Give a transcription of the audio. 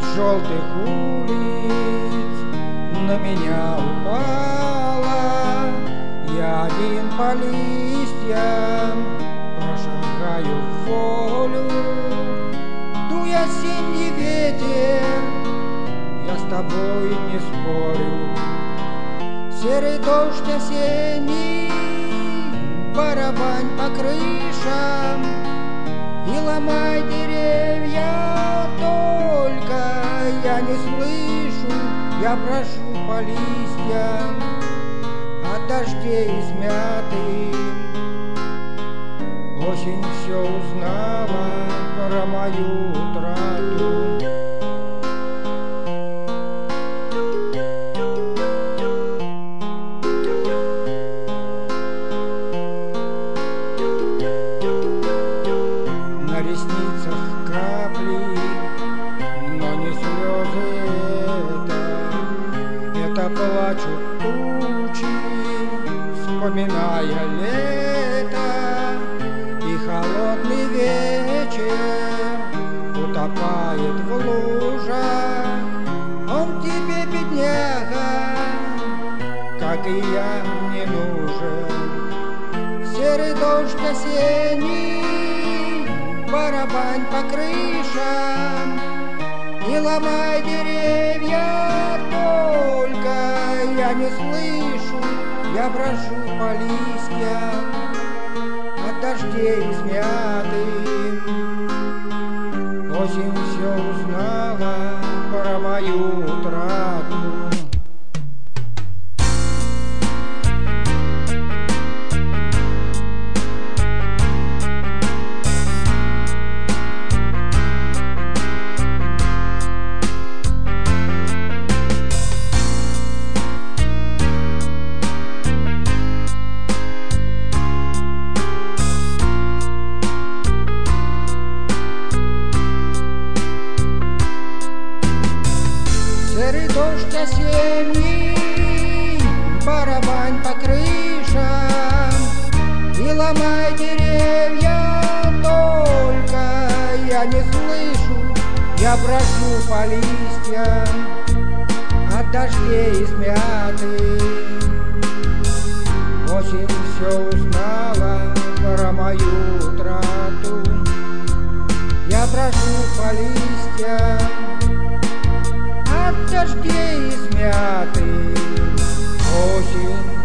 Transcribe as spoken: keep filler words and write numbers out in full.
желтых улиц на меня упала. Я один по листьям прошагаю в волю. Дуй осенний ветер, я с тобой не спорю. Серый дождь осенний, барабань по крышам и ломай деревья, только я не слышу. Я прошу по листьям от дождей измятым. Осень все узнала про мою утрату. На ресницах капли, но не слезы это. Это плачут тучи, вспоминая лето. И холодный вечер утопает в лужах. Он тебе, бедняга, как и я, не нужен. Серый дождь осенний, барабань по крышам и ломай деревья, только я не слышу. Я прошу по листьям от дождей измятым. Осень все узнала про мою утрату. Серый дождь осенний, барабань по крышам и ломай деревья, только я не слышу. Я прошу по листьям от дождей измятых. Осень все узнала про мою утрату. Я прошу по листьям от дождей измятых. Осень